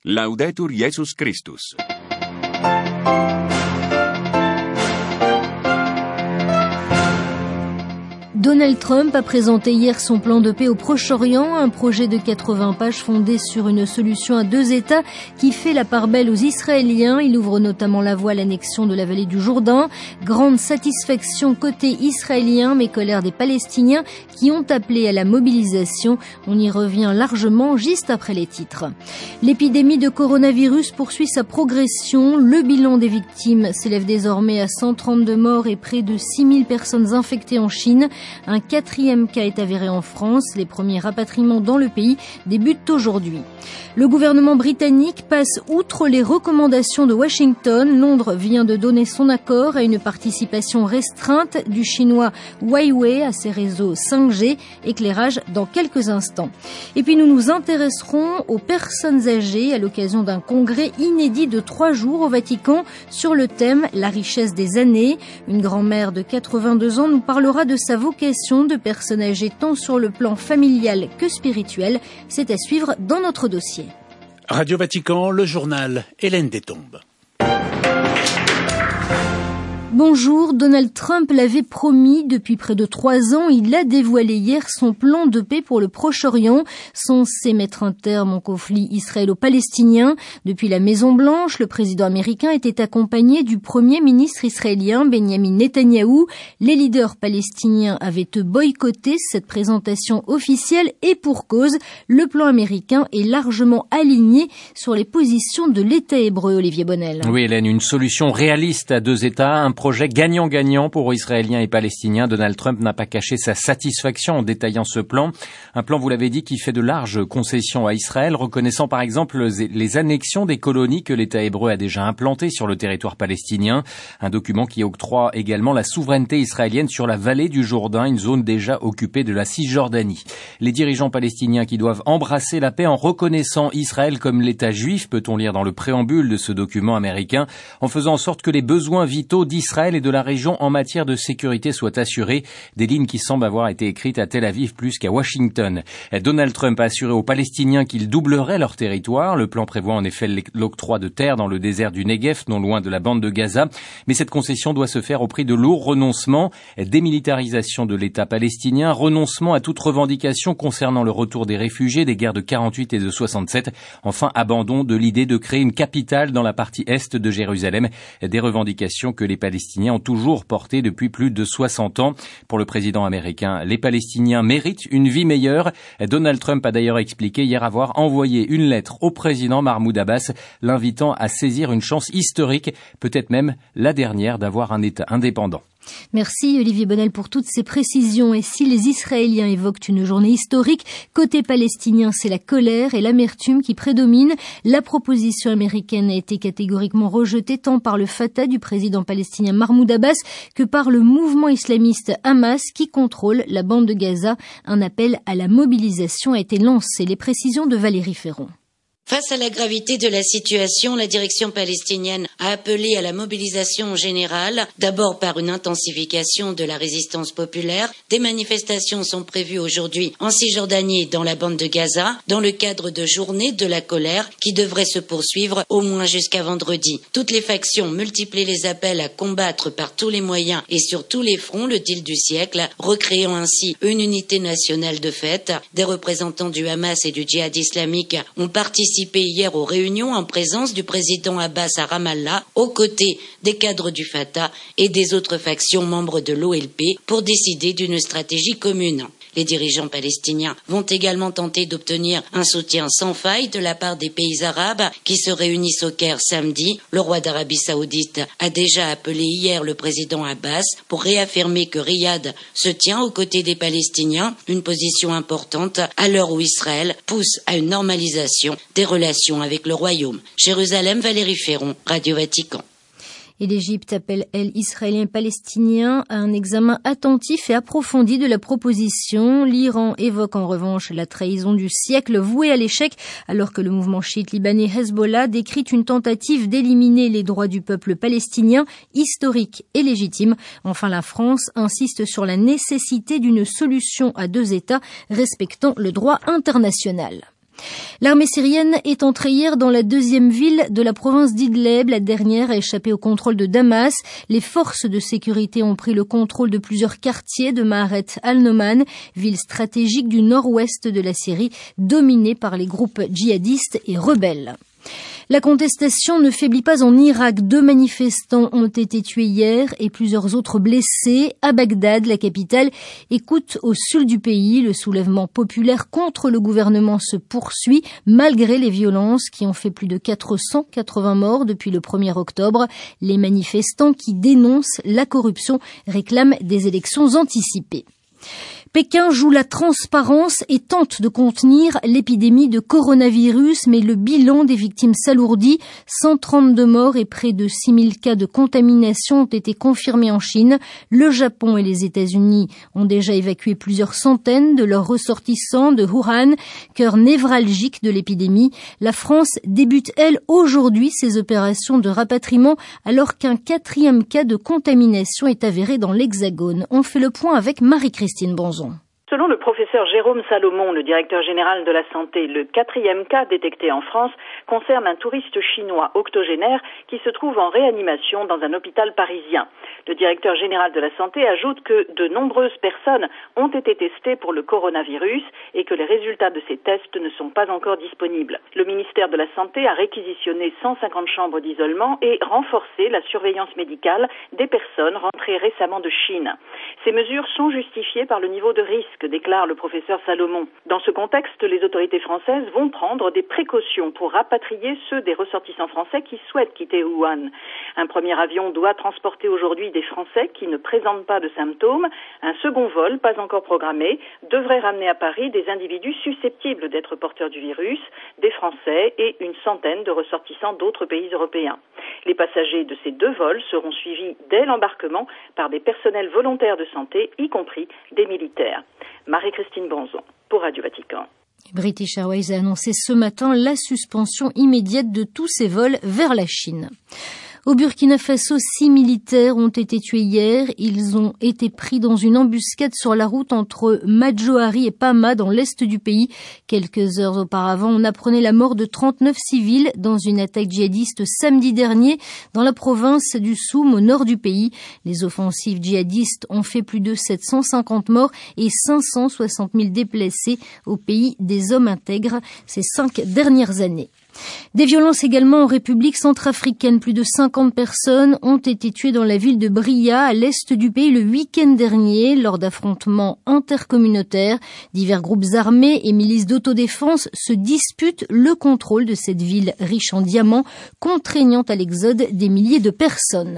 Laudetur Jesus Christus. Donald Trump a présenté hier son plan de paix au Proche-Orient, un projet de 80 pages fondé sur une solution à deux États qui fait la part belle aux Israéliens. Il ouvre notamment la voie à l'annexion de la vallée du Jourdain. Grande satisfaction côté israélien, mais colère des Palestiniens qui ont appelé à la mobilisation. On y revient largement juste après les titres. L'épidémie de coronavirus poursuit sa progression. Le bilan des victimes s'élève désormais à 132 morts et près de 6000 personnes infectées en Chine. Un 4e cas est avéré en France. Les premiers rapatriements dans le pays débutent aujourd'hui. Le gouvernement britannique passe outre les recommandations de Washington. Londres vient de donner son accord à une participation restreinte du chinois Huawei à ses réseaux 5G. Éclairage dans quelques instants. Et puis nous nous intéresserons aux personnes âgées à l'occasion d'un congrès inédit de 3 jours au Vatican sur le thème « La richesse des années ». Une grand-mère de 82 ans nous parlera de sa vocation de personne âgée tant sur le plan familial que spirituel. C'est à suivre dans notre dossier. Radio Vatican, le journal, Hélène Détombe. Bonjour, Donald Trump l'avait promis depuis près de 3 ans. Il a dévoilé hier son plan de paix pour le Proche-Orient, censé mettre un terme au conflit israélo-palestinien. Depuis la Maison-Blanche, le président américain était accompagné du premier ministre israélien Benjamin Netanyahou. Les leaders palestiniens avaient boycotté cette présentation officielle et pour cause, le plan américain est largement aligné sur les positions de l'État hébreu, Olivier Bonnel. Oui, Hélène, une solution réaliste à deux États, un projet gagnant-gagnant pour Israéliens et Palestiniens. Donald Trump n'a pas caché sa satisfaction en détaillant ce plan. Un plan, vous l'avez dit, qui fait de larges concessions à Israël, reconnaissant par exemple les annexions des colonies que l'État hébreu a déjà implantées sur le territoire palestinien. Un document qui octroie également la souveraineté israélienne sur la vallée du Jourdain, une zone déjà occupée de la Cisjordanie. Les dirigeants palestiniens qui doivent embrasser la paix en reconnaissant Israël comme l'État juif, peut-on lire dans le préambule de ce document américain, en faisant en sorte que les besoins vitaux d'Israël et de la région en matière de sécurité soient assurées, des lignes qui semblent avoir été écrites à Tel Aviv plus qu'à Washington. Donald Trump a assuré aux Palestiniens qu'il doublerait leur territoire. Le plan prévoit en effet l'octroi de terres dans le désert du Negev, non loin de la bande de Gaza, mais cette concession doit se faire au prix de lourds renoncements, démilitarisation de l'État palestinien, renoncement à toute revendication concernant le retour des réfugiés des guerres de 48 et de 67, enfin abandon de l'idée de créer une capitale dans la partie est de Jérusalem, des revendications que les Palestiniens ont toujours porté depuis plus de 60 ans. Pour le président américain, les Palestiniens méritent une vie meilleure. Donald Trump a d'ailleurs expliqué hier avoir envoyé une lettre au président Mahmoud Abbas, l'invitant à saisir une chance historique, peut-être même la dernière, d'avoir un État indépendant. Merci Olivier Bonnel pour toutes ces précisions. Et si les Israéliens évoquent une journée historique, côté palestinien, c'est la colère et l'amertume qui prédominent. La proposition américaine a été catégoriquement rejetée tant par le Fatah du président palestinien Mahmoud Abbas que par le mouvement islamiste Hamas qui contrôle la bande de Gaza. Un appel à la mobilisation a été lancé. Les précisions de Valérie Ferron. Face à la gravité de la situation, la direction palestinienne a appelé à la mobilisation générale, d'abord par une intensification de la résistance populaire. Des manifestations sont prévues aujourd'hui en Cisjordanie et dans la bande de Gaza, dans le cadre de journées de la colère qui devraient se poursuivre au moins jusqu'à vendredi. Toutes les factions multiplient les appels à combattre par tous les moyens et sur tous les fronts le deal du siècle, recréant ainsi une unité nationale de fait. Des représentants du Hamas et du djihad islamique ont participé hier aux réunions en présence du président Abbas à Ramallah, aux côtés des cadres du Fatah et des autres factions membres de l'OLP pour décider d'une stratégie commune. Les dirigeants palestiniens vont également tenter d'obtenir un soutien sans faille de la part des pays arabes qui se réunissent au Caire samedi. Le roi d'Arabie Saoudite a déjà appelé hier le président Abbas pour réaffirmer que Riyad se tient aux côtés des Palestiniens, une position importante à l'heure où Israël pousse à une normalisation des relations avec le royaume. Jérusalem, Valérie Ferron, Radio Vatican. Et l'Égypte appelle, elle, Israéliens et Palestiniens à un examen attentif et approfondi de la proposition. L'Iran évoque en revanche la trahison du siècle vouée à l'échec, alors que le mouvement chiite libanais Hezbollah décrit une tentative d'éliminer les droits du peuple palestinien, historique et légitime. Enfin, la France insiste sur la nécessité d'une solution à deux États respectant le droit international. L'armée syrienne est entrée hier dans la deuxième ville de la province d'Idlib. La dernière a échappé au contrôle de Damas. Les forces de sécurité ont pris le contrôle de plusieurs quartiers de Maaret al-Noman, ville stratégique du nord-ouest de la Syrie, dominée par les groupes djihadistes et rebelles. La contestation ne faiblit pas en Irak. 2 manifestants ont été tués hier et plusieurs autres blessés. À Bagdad, la capitale, écoute au sud du pays. Le soulèvement populaire contre le gouvernement se poursuit malgré les violences qui ont fait plus de 480 morts depuis le 1er octobre. Les manifestants qui dénoncent la corruption réclament des élections anticipées. Pékin joue la transparence et tente de contenir l'épidémie de coronavirus, mais le bilan des victimes s'alourdit. 132 morts et près de 6000 cas de contamination ont été confirmés en Chine. Le Japon et les États-Unis ont déjà évacué plusieurs centaines de leurs ressortissants de Wuhan, cœur névralgique de l'épidémie. La France débute, elle, aujourd'hui ses opérations de rapatriement, alors qu'un 4e cas de contamination est avéré dans l'Hexagone. On fait le point avec Marie-Christine Bonzon. Selon le professeur Jérôme Salomon, le directeur général de la santé, le 4e cas détecté en France concerne un touriste chinois octogénaire qui se trouve en réanimation dans un hôpital parisien. Le directeur général de la santé ajoute que de nombreuses personnes ont été testées pour le coronavirus et que les résultats de ces tests ne sont pas encore disponibles. Le ministère de la Santé a réquisitionné 150 chambres d'isolement et renforcé la surveillance médicale des personnes rentrées récemment de Chine. Ces mesures sont justifiées par le niveau de risque, déclare le professeur Salomon. Dans ce contexte, les autorités françaises vont prendre des précautions pour rapatrier ceux des ressortissants français qui souhaitent quitter Wuhan. Un premier avion doit transporter aujourd'hui des Français qui ne présentent pas de symptômes. Un second vol, pas encore programmé, devrait ramener à Paris des individus susceptibles d'être porteurs du virus, des Français et une centaine de ressortissants d'autres pays européens. Les passagers de ces 2 vols seront suivis dès l'embarquement par des personnels volontaires de santé, y compris des militaires. Marie-Christine Bonzon, pour Radio Vatican. British Airways a annoncé ce matin la suspension immédiate de tous ses vols vers la Chine. Au Burkina Faso, 6 militaires ont été tués hier. Ils ont été pris dans une embuscade sur la route entre Madjoari et Pama, dans l'est du pays. Quelques heures auparavant, on apprenait la mort de 39 civils dans une attaque djihadiste samedi dernier dans la province du Soum, au nord du pays. Les offensives djihadistes ont fait plus de 750 morts et 560 000 déplacés au pays des hommes intègres ces 5 dernières années. Des violences également en République centrafricaine. Plus de 50 personnes ont été tuées dans la ville de Bria, à l'est du pays, le week-end dernier, lors d'affrontements intercommunautaires. Divers groupes armés et milices d'autodéfense se disputent le contrôle de cette ville riche en diamants, contraignant à l'exode des milliers de personnes.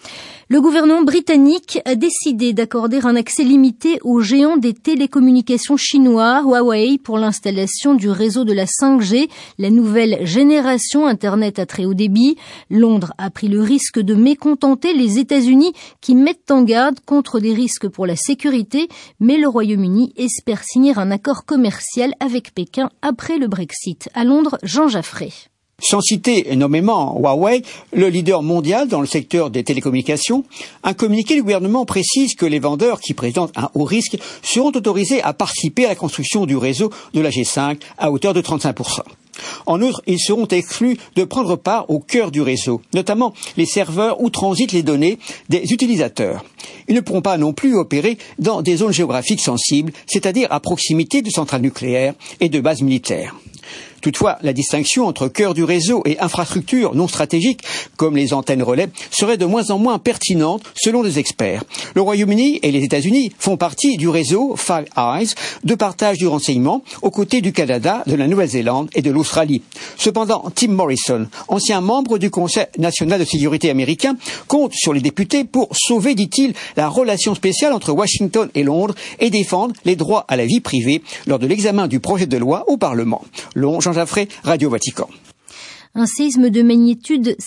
Le gouvernement britannique a décidé d'accorder un accès limité aux géants des télécommunications chinois, Huawei, pour l'installation du réseau de la 5G, la nouvelle génération Internet à très haut débit. Londres a pris le risque de mécontenter les États-Unis qui mettent en garde contre des risques pour la sécurité, mais le Royaume-Uni espère signer un accord commercial avec Pékin après le Brexit. À Londres, Jean Jaffray. Sans citer nommément Huawei, le leader mondial dans le secteur des télécommunications, un communiqué du gouvernement précise que les vendeurs qui présentent un haut risque seront autorisés à participer à la construction du réseau de la G5 à hauteur de 35%. En outre, ils seront exclus de prendre part au cœur du réseau, notamment les serveurs où transitent les données des utilisateurs. Ils ne pourront pas non plus opérer dans des zones géographiques sensibles, c'est-à-dire à proximité de centrales nucléaires et de bases militaires. Toutefois, la distinction entre cœur du réseau et infrastructures non stratégiques, comme les antennes relais, serait de moins en moins pertinente selon les experts. Le Royaume-Uni et les États-Unis font partie du réseau Five Eyes de partage du renseignement aux côtés du Canada, de la Nouvelle-Zélande et de l'Australie. Cependant, Tim Morrison, ancien membre du Conseil national de sécurité américain, compte sur les députés pour sauver, dit-il, la relation spéciale entre Washington et Londres et défendre les droits à la vie privée lors de l'examen du projet de loi au Parlement. Jean Jaffray, Radio Vatican. Un séisme de magnitude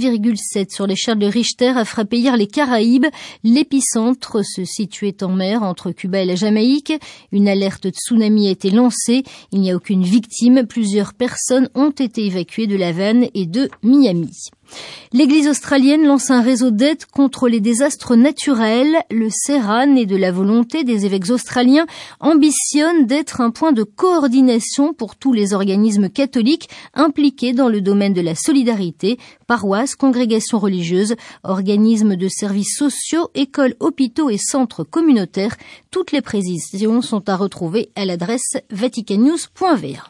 7,7 sur l'échelle de Richter a frappé hier les Caraïbes. L'épicentre se situait en mer entre Cuba et la Jamaïque. Une alerte tsunami a été lancée. Il n'y a aucune victime. Plusieurs personnes ont été évacuées de La Havane et de Miami. L'Église australienne lance un réseau d'aide contre les désastres naturels. Le CERA, né de la volonté des évêques australiens, ambitionne d'être un point de coordination pour tous les organismes catholiques impliqués dans le domaine de la solidarité, paroisses, congrégations religieuses, organismes de services sociaux, écoles, hôpitaux et centres communautaires. Toutes les précisions sont à retrouver à l'adresse vaticannews.va.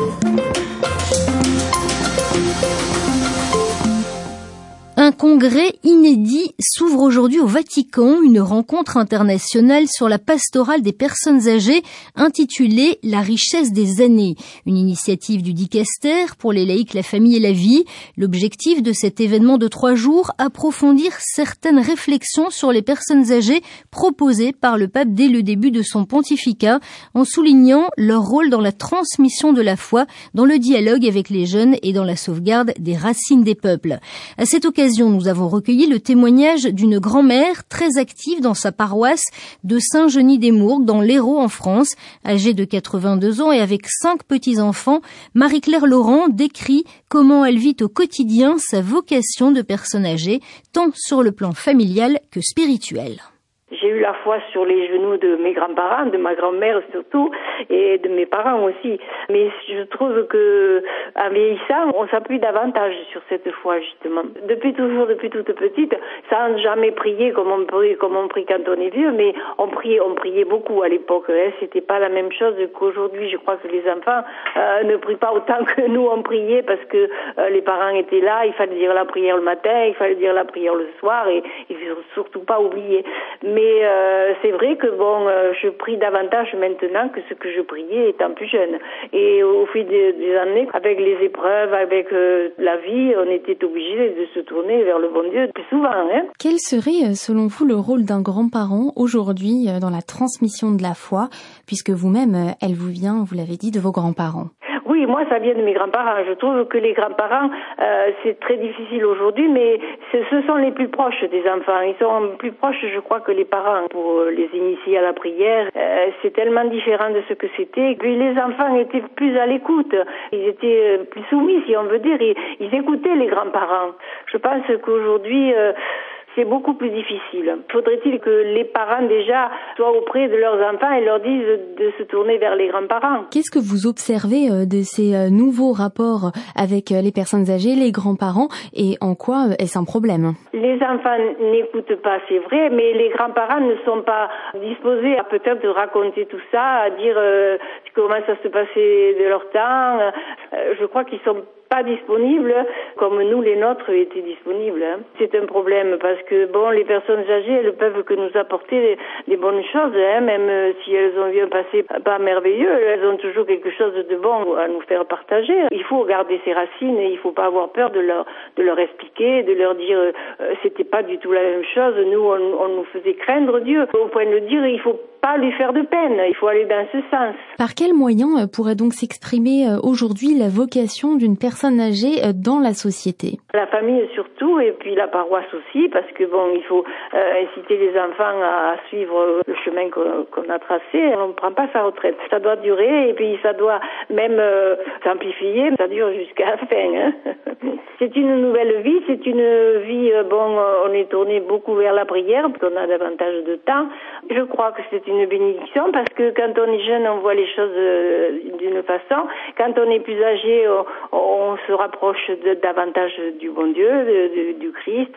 Un congrès inédit s'ouvre aujourd'hui au Vatican, une rencontre internationale sur la pastorale des personnes âgées intitulée « La richesse des années », une initiative du dicaster pour les laïcs, la famille et la vie. L'objectif de cet événement de 3 jours, approfondir certaines réflexions sur les personnes âgées proposées par le pape dès le début de son pontificat, en soulignant leur rôle dans la transmission de la foi, dans le dialogue avec les jeunes et dans la sauvegarde des racines des peuples. À cette occasion, nous avons recueilli le témoignage d'une grand-mère très active dans sa paroisse de Saint-Genis-des-Mourgues, dans l'Hérault en France. Âgée de 82 ans et avec 5 petits-enfants, Marie-Claire Laurent décrit comment elle vit au quotidien sa vocation de personne âgée, tant sur le plan familial que spirituel. J'ai eu la foi sur les genoux de mes grands-parents, de ma grand-mère surtout, et de mes parents aussi. Mais je trouve que, en vieillissant, on s'appuie davantage sur cette foi, justement. Depuis toujours, depuis toute petite, sans jamais prier comme on prie quand on est vieux, mais on priait beaucoup à l'époque. C'était pas la même chose qu'aujourd'hui. Je crois que les enfants ne prient pas autant que nous on priait parce que les parents étaient là. Il fallait dire la prière le matin, il fallait dire la prière le soir, et il faut surtout pas oublier. Mais c'est vrai que je prie davantage maintenant que ce que je priais étant plus jeune. Et au fil des années, avec les épreuves, avec la vie, on était obligé de se tourner vers le bon Dieu plus souvent. Quel serait, selon vous, le rôle d'un grand-parent aujourd'hui dans la transmission de la foi, puisque vous-même, elle vous vient, vous l'avez dit, de vos grands-parents? Oui, moi ça vient de mes grands-parents. Je trouve que les grands-parents, c'est très difficile aujourd'hui, mais ce sont les plus proches des enfants. Ils sont plus proches, je crois, que les parents pour les initier à la prière. C'est tellement différent de ce que c'était. Puis les enfants étaient plus à l'écoute. Ils étaient plus soumis, si on veut dire. Ils écoutaient les grands-parents. Je pense qu'aujourd'hui, c'est beaucoup plus difficile. Faudrait-il que les parents déjà soient auprès de leurs enfants et leur disent de se tourner vers les grands-parents. Qu'est-ce que vous observez de ces nouveaux rapports avec les personnes âgées, les grands-parents, et en quoi est-ce un problème? Les enfants n'écoutent pas, c'est vrai, mais les grands-parents ne sont pas disposés à peut-être raconter tout ça, à dire comment ça se passait de leur temps. Je crois qu'ils sont pas disponibles comme nous les nôtres étaient disponibles. C'est un problème parce que les personnes âgées, elles peuvent que nous apporter des bonnes choses, même si elles ont eu un passé pas merveilleux, elles ont toujours quelque chose de bon à nous faire partager. Il faut garder ses racines et il faut pas avoir peur de leur expliquer, de leur dire c'était pas du tout la même chose. Nous on nous faisait craindre Dieu au point de dire il faut pas lui faire de peine, il faut aller dans ce sens. Par quels moyens pourrait donc s'exprimer aujourd'hui la vocation d'une personne âgée dans la société? La famille surtout, et puis la paroisse aussi, parce que il faut inciter les enfants à suivre le chemin qu'on a tracé. On ne prend pas sa retraite. Ça doit durer, et puis ça doit même s'amplifier. Ça dure jusqu'à la fin. C'est une nouvelle vie, c'est une vie, on est tourné beaucoup vers la prière, parce qu'on a davantage de temps. Je crois que c'est une bénédiction, parce que quand on est jeune, on voit les choses d'une façon. Quand on est plus âgé, on se rapproche davantage du bon Dieu, du Christ.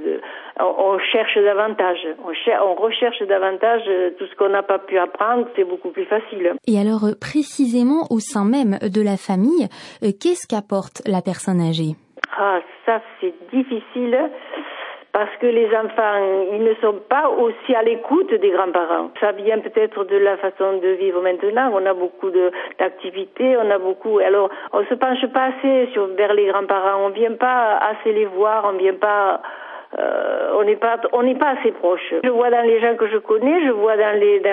On cherche davantage. On recherche davantage tout ce qu'on n'a pas pu apprendre. C'est beaucoup plus facile. Et alors, précisément au sein même de la famille, qu'est-ce qu'apporte la personne âgée? Ça c'est difficile. Parce que les enfants, ils ne sont pas aussi à l'écoute des grands-parents. Ça vient peut-être de la façon de vivre maintenant. On a beaucoup d'activités, alors on se penche pas assez vers les grands-parents. On vient pas assez les voir, on vient pas. On n'est pas assez proches. Je vois dans les gens que je connais, je vois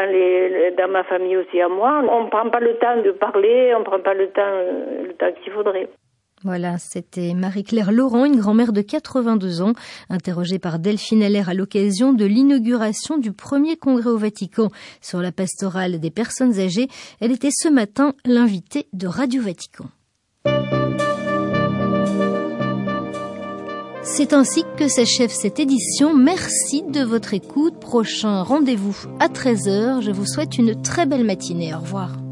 dans ma famille aussi à moi. On prend pas le temps de parler, on prend pas le temps qu'il faudrait. Voilà, c'était Marie-Claire Laurent, une grand-mère de 82 ans, interrogée par Delphine Allaire à l'occasion de l'inauguration du premier congrès au Vatican sur la pastorale des personnes âgées. Elle était ce matin l'invitée de Radio Vatican. C'est ainsi que s'achève cette édition. Merci de votre écoute. Prochain rendez-vous à 13h. Je vous souhaite une très belle matinée. Au revoir.